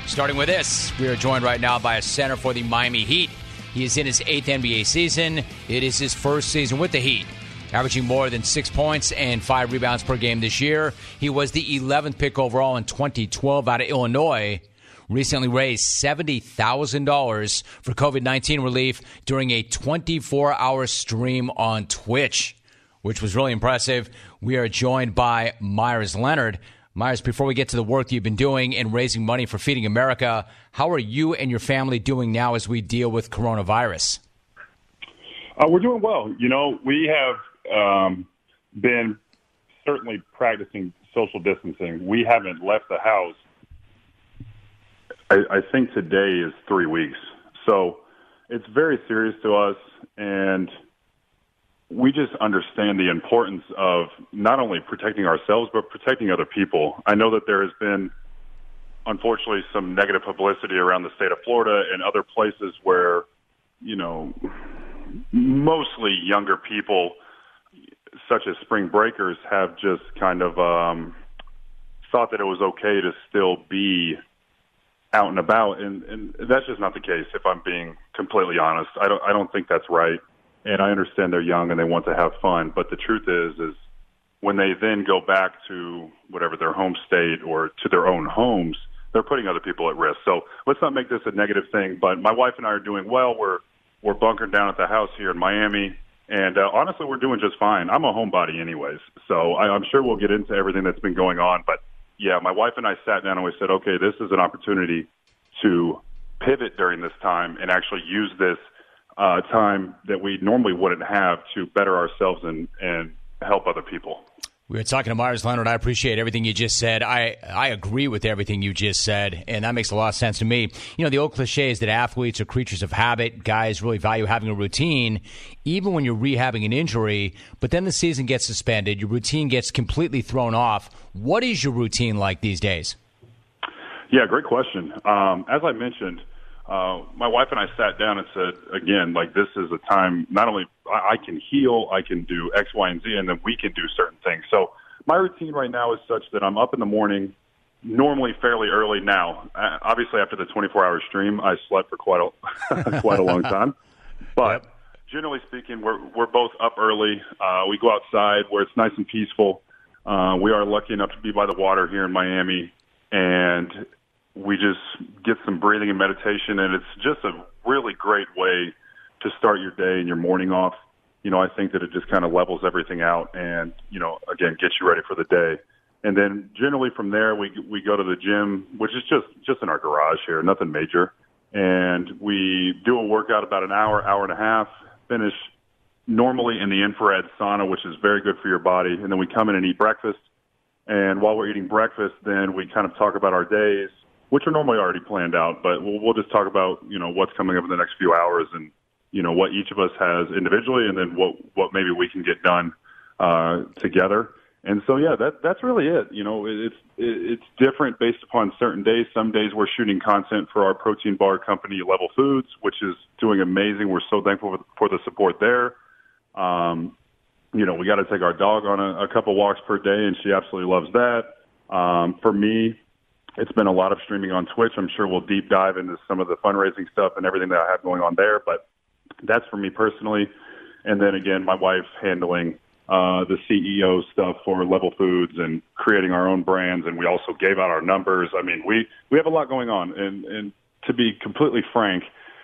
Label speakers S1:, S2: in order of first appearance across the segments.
S1: Starting with this, we are joined right now by a center for the Miami Heat. He is in his 8th NBA season. It is his first season with the Heat, averaging more than 6 points and 5 rebounds per game this year. He was the 11th pick overall in 2012 out of Illinois. Recently raised $70,000 for COVID-19 relief during a 24-hour stream on Twitch, which was really impressive. We are joined by Meyers Leonard. Meyers, before we get to the work you've been doing in raising money for Feeding America, how are you and your family doing now as we deal with coronavirus?
S2: We're doing well. You know, we have been certainly practicing social distancing. We haven't left the house. I think today is 3 weeks. So it's very serious to us, and we just understand the importance of not only protecting ourselves, but protecting other people. I know that there has been, unfortunately, some negative publicity around the state of Florida and other places where, you know, mostly younger people, such as spring breakers, have just kind of thought that it was okay to still be out and about, and that's just not the case. If I'm being completely honest, I don't think that's right. And I understand they're young and they want to have fun, but the truth is when they then go back to whatever their home state or to their own homes, they're putting other people at risk. So let's not make this a negative thing. But my wife and I are doing well. We're bunkered down at the house here in Miami, and honestly, we're doing just fine. I'm a homebody anyways, so I'm sure we'll get into everything that's been going on, but yeah, my wife and I sat down and we said, okay, this is an opportunity to pivot during this time and actually use this time that we normally wouldn't have to better ourselves and help other people.
S1: We were talking to Meyers Leonard. I appreciate everything you just said. I agree with everything you just said, and that makes a lot of sense to me. You know, the old cliche is that athletes are creatures of habit. Guys really value having a routine, even when you're rehabbing an injury. But then the season gets suspended. Your routine gets completely thrown off. What is your routine like these days?
S2: Yeah, great question. As I mentioned, my wife and I sat down and said, again, like this is a time not only I can heal, I can do X, Y, and Z, and then we can do certain things. So my routine right now is such that I'm up in the morning, normally fairly early now. Obviously, after the 24-hour stream, I slept for quite a long time. But generally speaking, we're both up early. We go outside where it's nice and peaceful. We are lucky enough to be by the water here in Miami, and we just get some breathing and meditation, and it's just a really great way to start your day and your morning off. You know, I think that it just kind of levels everything out and, you know, again, gets you ready for the day. And then generally from there, we go to the gym, which is just in our garage here, nothing major. And we do a workout about an hour, hour and a half, finish normally in the infrared sauna, which is very good for your body. And then we come in and eat breakfast. And while we're eating breakfast, then we kind of talk about our days, which are normally already planned out, but we'll just talk about, you know, what's coming up in the next few hours and, you know, what each of us has individually and then what maybe we can get done together. And so, yeah, that's really it. You know, it's different based upon certain days. Some days we're shooting content for our protein bar company, Level Foods, which is doing amazing. We're so thankful for the support there. You know, we got to take our dog on a couple walks per day, and she absolutely loves that. For me, it's been a lot of streaming on Twitch. I'm sure we'll deep dive into some of the fundraising stuff and everything that I have going on there, but that's for me personally. And then again, my wife handling the CEO stuff for Level Foods and creating our own brands. And we also gave out our numbers. I mean, we have a lot going on. And to be completely frank,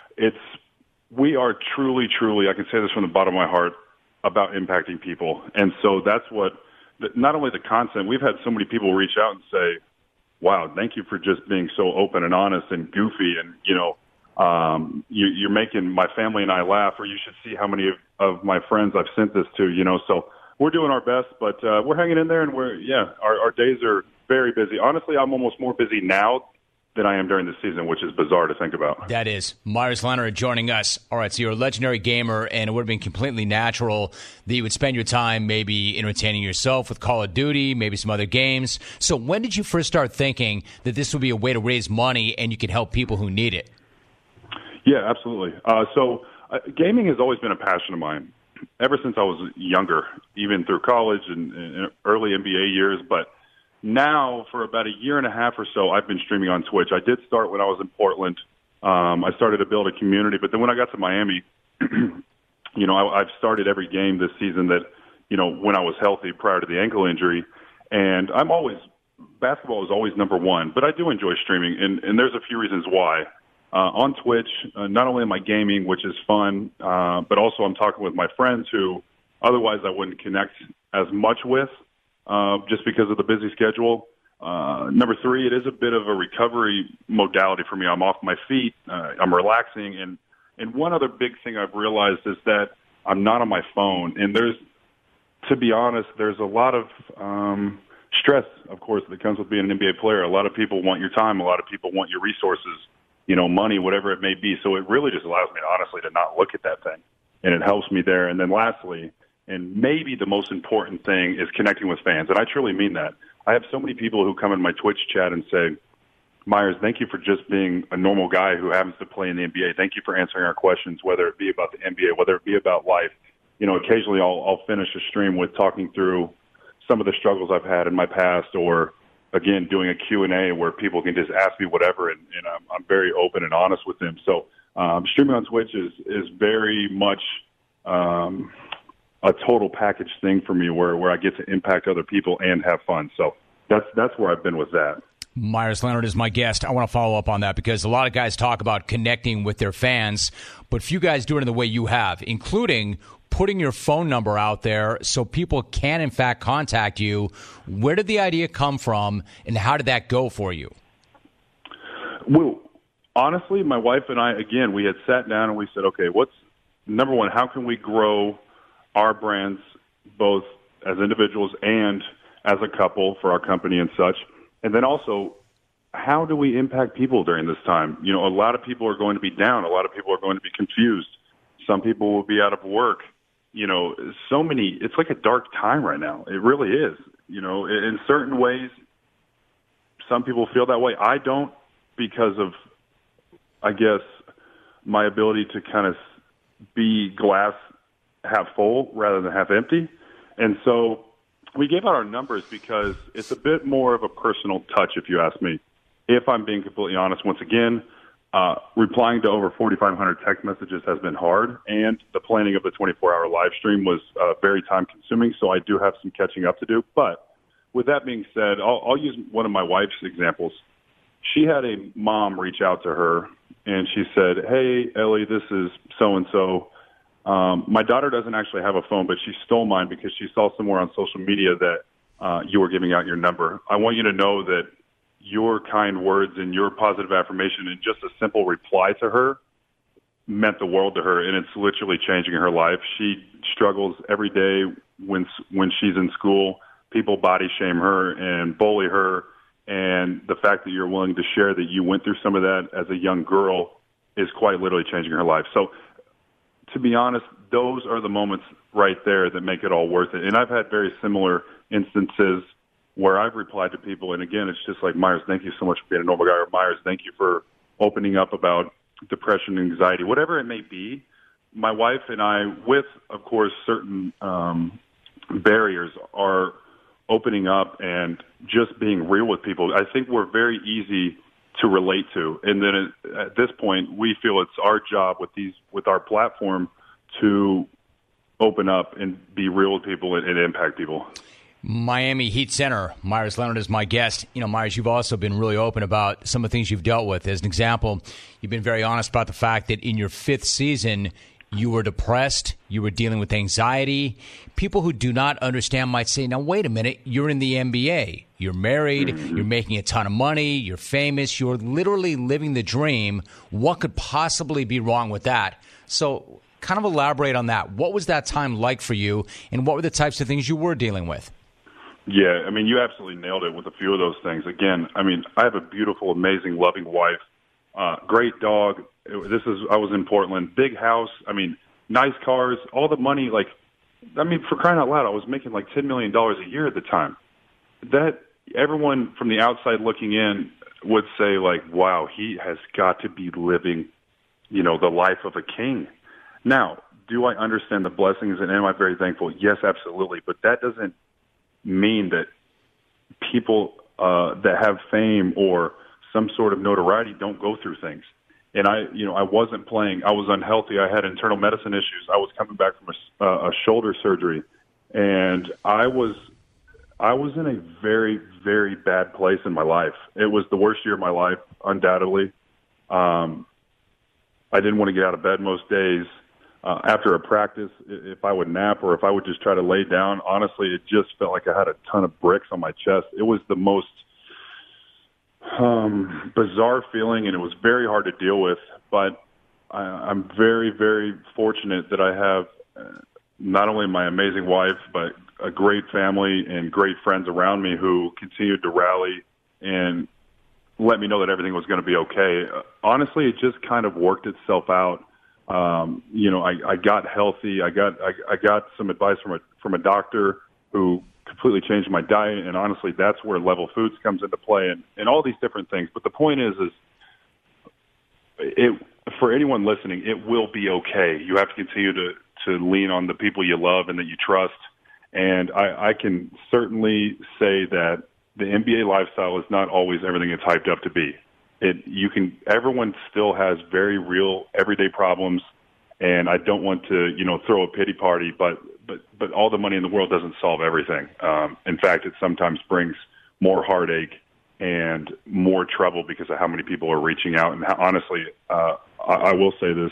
S2: we are truly, I can say this from the bottom of my heart, about impacting people. And so that's what, not only the content, we've had so many people reach out and say, wow, thank you for just being so open and honest and goofy. And, you know, you're making my family and I laugh, or you should see how many of my friends I've sent this to, you know. So we're doing our best, but we're hanging in there, and our days are very busy. Honestly, I'm almost more busy now than I am during the season, which is bizarre to think about.
S1: That is. Meyers Leonard joining us. All right, so you're a legendary gamer, and it would have been completely natural that you would spend your time maybe entertaining yourself with Call of Duty, maybe some other games. So when did you first start thinking that this would be a way to raise money and you could help people who need it?
S2: Yeah, absolutely. So gaming has always been a passion of mine ever since I was younger, even through college and early NBA years. But Now, for about a year and a half or so, I've been streaming on Twitch. I did start when I was in Portland. I started to build a community, but then when I got to Miami, I've started every game this season that, when I was healthy prior to the ankle injury. And basketball is always number one, but I do enjoy streaming, and there's a few reasons why. On Twitch, not only am I gaming, which is fun, but also I'm talking with my friends who otherwise I wouldn't connect as much with, just because of the busy schedule. Number three, it is a bit of a recovery modality for me. I'm off my feet. I'm relaxing. And one other big thing I've realized is that I'm not on my phone. And to be honest, there's a lot of stress, of course, that comes with being an NBA player. A lot of people want your time. A lot of people want your resources, money, whatever it may be. So it really just allows me, honestly, to not look at that thing. And it helps me there. And then lastly, and maybe the most important thing, is connecting with fans. And I truly mean that. I have so many people who come in my Twitch chat and say, Myers, thank you for just being a normal guy who happens to play in the NBA. Thank you for answering our questions, whether it be about the NBA, whether it be about life. Occasionally I'll finish a stream with talking through some of the struggles I've had in my past, or, again, doing a Q&A where people can just ask me whatever, and I'm very open and honest with them. So streaming on Twitch is very much a total package thing for me where I get to impact other people and have fun. So that's where I've been with that.
S1: Meyers Leonard is my guest. I want to follow up on that because a lot of guys talk about connecting with their fans, but few guys do it in the way you have, including putting your phone number out there so people can, in fact, contact you. Where did the idea come from, and how did that go for you?
S2: Well, honestly, my wife and I, again, we had sat down and we said, okay, number one, how can we grow our brands both as individuals and as a couple for our company and such? And then also, how do we impact people during this time? A lot of people are going to be down. A lot of people are going to be confused. Some people will be out of work. It's like a dark time right now. It really is. In certain ways, some people feel that way. I don't, because of, I guess, my ability to kind of be glass half full rather than half empty. And so we gave out our numbers because it's a bit more of a personal touch, if you ask me. If I'm being completely honest, once again, replying to over 4,500 text messages has been hard, and the planning of the 24-hour live stream was very time-consuming, so I do have some catching up to do. But with that being said, I'll use one of my wife's examples. She had a mom reach out to her, and she said, hey, Ellie, this is so-and-so. My daughter doesn't actually have a phone, but she stole mine because she saw somewhere on social media that you were giving out your number. I want you to know that your kind words and your positive affirmation and just a simple reply to her meant the world to her, and it's literally changing her life. She struggles every day when she's in school. People body shame her and bully her, and the fact that you're willing to share that you went through some of that as a young girl is quite literally changing her life. So, to be honest, those are the moments right there that make it all worth it. And I've had very similar instances where I've replied to people, and again, it's just like, Myers, thank you so much for being a normal guy, or Myers, thank you for opening up about depression, anxiety, whatever it may be. My wife and I, with, of course, certain barriers, are opening up and just being real with people. I think we're very easy to relate to. And then at this point, we feel it's our job with our platform to open up and be real with people and impact people.
S1: Miami Heat center Meyers Leonard is my guest. Meyers, you've also been really open about some of the things you've dealt with. As an example, you've been very honest about the fact that in your fifth season, you were depressed, you were dealing with anxiety. People who do not understand might say, now, wait a minute, you're in the NBA. You're married, you're making a ton of money, you're famous, you're literally living the dream. What could possibly be wrong with that? So kind of elaborate on that. What was that time like for you, and what were the types of things you were dealing with?
S2: Yeah, you absolutely nailed it with a few of those things. Again, I have a beautiful, amazing, loving wife, great dog. I was in Portland, big house. Nice cars, all the money. For crying out loud, I was making like $10 million a year at the time. That everyone from the outside looking in would say, wow, he has got to be living, the life of a king. Now, do I understand the blessings and am I very thankful? Yes, absolutely. But that doesn't mean that people that have fame or some sort of notoriety don't go through things. And I wasn't playing. I was unhealthy. I had internal medicine issues. I was coming back from a shoulder surgery, and I was in a very, very bad place in my life. It was the worst year of my life, undoubtedly. I didn't want to get out of bed most days. After a practice, if I would nap or if I would just try to lay down, honestly, it just felt like I had a ton of bricks on my chest. It was the most bizarre feeling, and it was very hard to deal with. But I'm very, very fortunate that I have not only my amazing wife, but a great family and great friends around me who continued to rally and let me know that everything was going to be okay. Honestly, it just kind of worked itself out. I got healthy. I got some advice from a doctor who completely changed my diet, and honestly, that's where Level Foods comes into play, and all these different things. But the point is for anyone listening, it will be okay. You have to continue to lean on the people you love and that you trust. And I can certainly say that the NBA lifestyle is not always everything it's hyped up to be. Everyone still has very real everyday problems, and I don't want to, throw a pity party, but all the money in the world doesn't solve everything. In fact, it sometimes brings more heartache and more trouble because of how many people are reaching out. And honestly, I will say this,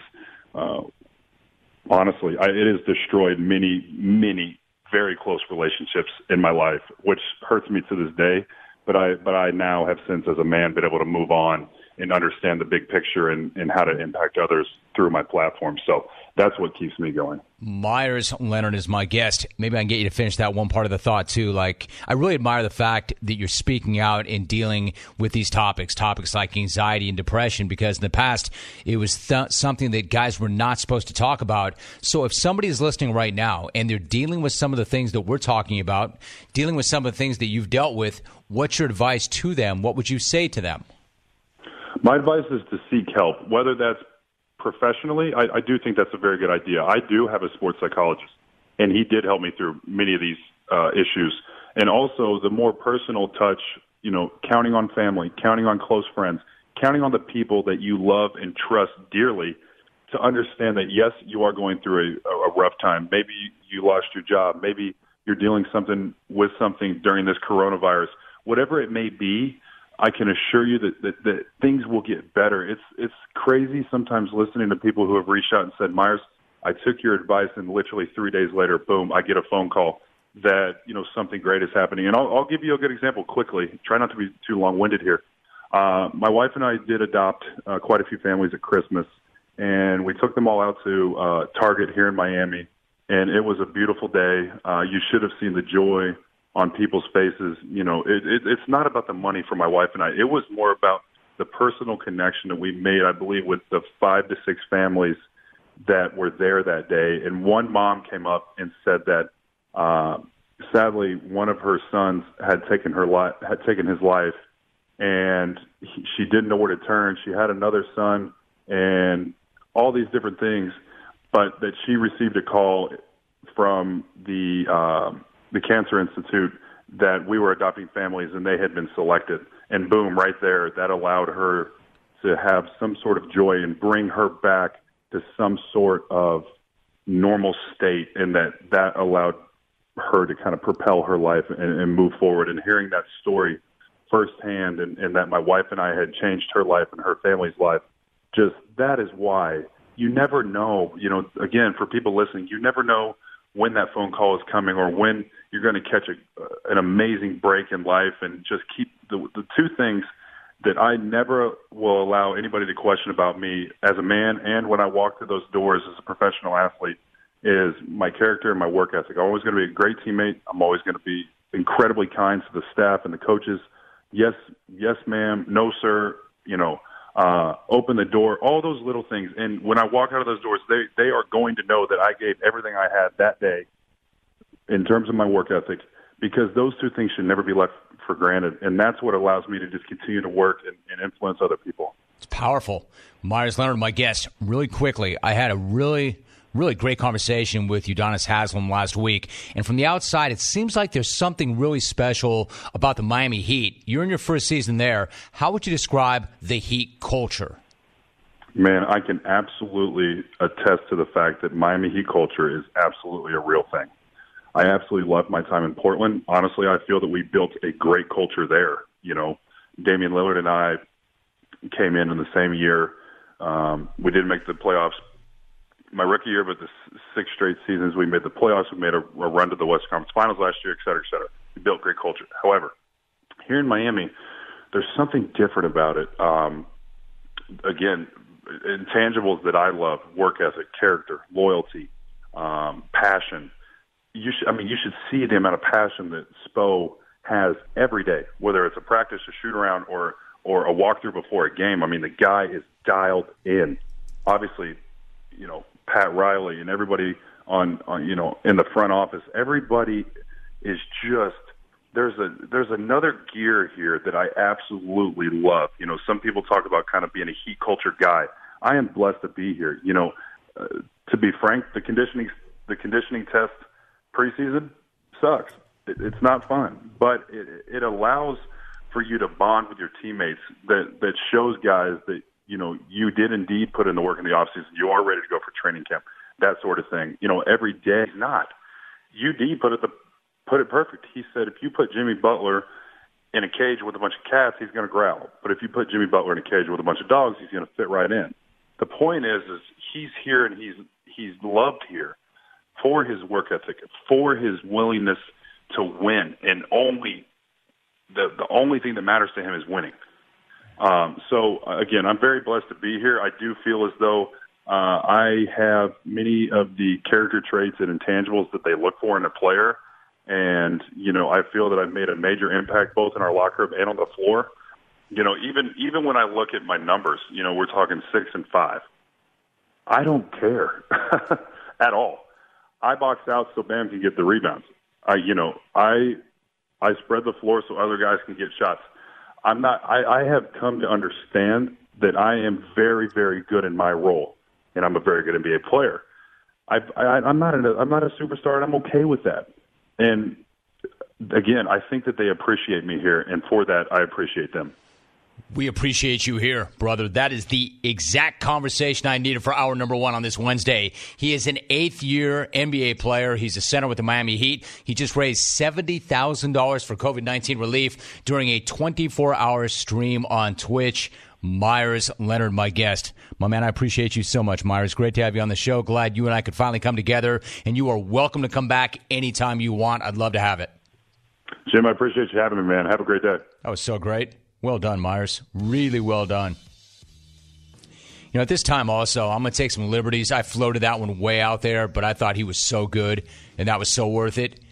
S2: honestly, it has destroyed many, many very close relationships in my life, which hurts me to this day. But I now have since, as a man, been able to move on and understand the big picture and how to impact others through my platform. So that's what keeps me going.
S1: Meyers Leonard is my guest. Maybe I can get you to finish that one part of the thought, too. Like, I really admire the fact that you're speaking out and dealing with these topics like anxiety and depression, because in the past, it was something that guys were not supposed to talk about. So if somebody is listening right now and they're dealing with some of the things that we're talking about, dealing with some of the things that you've dealt with, what's your advice to them? What would you say to them?
S2: My advice is to seek help, whether that's professionally. I do think that's a very good idea. I do have a sports psychologist, and he did help me through many of these issues. And also the more personal touch, counting on family, counting on close friends, counting on the people that you love and trust dearly to understand that, yes, you are going through a rough time. Maybe you lost your job. Maybe you're dealing with something during this coronavirus. Whatever it may be, I can assure you that things will get better. It's crazy sometimes listening to people who have reached out and said, Myers, I took your advice, and literally 3 days later, boom, I get a phone call that, something great is happening. And I'll give you a good example quickly. Try not to be too long-winded here. My wife and I did adopt quite a few families at Christmas, and we took them all out to Target here in Miami, and it was a beautiful day. You should have seen the joy on people's faces. It's not about the money for my wife and I. It was more about the personal connection that we made, I believe, with the 5 to 6 families that were there that day. And one mom came up and said that sadly one of her sons had taken his life, and she didn't know where to turn. She had another son and all these different things, but that she received a call from the Cancer Institute that we were adopting families and they had been selected. And boom, right there, that allowed her to have some sort of joy and bring her back to some sort of normal state, and that allowed her to kind of propel her life and move forward. And hearing that story firsthand, and that my wife and I had changed her life and her family's life, just that is why you never know, again, for people listening, you never know when that phone call is coming or when you're going to catch an amazing break in life. And just keep the two things that I never will allow anybody to question about me as a man and when I walk through those doors as a professional athlete is my character and my work ethic. I'm always going to be a great teammate. I'm always going to be incredibly kind to the staff and the coaches. Yes, ma'am. No, sir. Open the door, all those little things. And when I walk out of those doors, they are going to know that I gave everything I had that day in terms of my work ethic, because those two things should never be left for granted. And that's what allows me to just continue to work and influence other people.
S1: It's powerful. Meyers Leonard, my guest. Really quickly, I had a really really great conversation with Udonis Haslem last week. And from the outside, it seems like there's something really special about the Miami Heat. You're in your first season there. How would you describe the Heat culture?
S2: Man, I can absolutely attest to the fact that Miami Heat culture is absolutely a real thing. I absolutely loved my time in Portland. Honestly, I feel that we built a great culture there. You know, Damian Lillard and I came in the same year. We didn't make the playoffs my rookie year, but the 6 straight seasons we made the playoffs. We made a run to the Western Conference Finals last year, et cetera, et cetera. We built great culture. However, here in Miami, there's something different about it. Again, intangibles that I love: work ethic, character, loyalty, passion. You should see the amount of passion that Spo has every day, whether it's a practice, a shoot around, or a walkthrough before a game. I mean, the guy is dialed in. Obviously, you know, Pat Riley and everybody on in the front office, everybody is just there's another gear here that I absolutely love. You know, some people talk about kind of being a Heat culture guy. I am blessed to be here. You know, to be frank, the conditioning test preseason sucks. It's not fun, but it allows for you to bond with your teammates. That shows guys that, you know, you did indeed put in the work in the offseason. You are ready to go for training camp, that sort of thing. You know, every day not. UD put it perfect. He said, if you put Jimmy Butler in a cage with a bunch of cats, he's going to growl. But if you put Jimmy Butler in a cage with a bunch of dogs, he's going to fit right in. The point is he's here and he's loved here for his work ethic, for his willingness to win, and the only thing that matters to him is winning. So again, I'm very blessed to be here. I do feel as though I have many of the character traits and intangibles that they look for in a player. And, you know, I feel that I've made a major impact both in our locker room and on the floor. You know, even when I look at my numbers, you know, we're talking 6 and 5. I don't care at all. I box out so Bam can get the rebounds. I spread the floor so other guys can get shots. I have come to understand that I am very, very good in my role, and I'm a very good NBA player. I'm not a superstar, and I'm okay with that. And again, I think that they appreciate me here, and for that, I appreciate them.
S1: We appreciate you here, brother. That is the exact conversation I needed for hour number 1 on this Wednesday. He is an 8th-year NBA player. He's a center with the Miami Heat. He just raised $70,000 for COVID-19 relief during a 24-hour stream on Twitch. Meyers Leonard, my guest. My man, I appreciate you so much, Meyers. Great to have you on the show. Glad you and I could finally come together, and you are welcome to come back anytime you want. I'd love to have it.
S2: Jim, I appreciate you having me, man. Have a great day.
S1: That was so great. Well done, Meyers. Really well done. You know, at this time also, I'm going to take some liberties. I floated that one way out there, but I thought he was so good, and that was so worth it.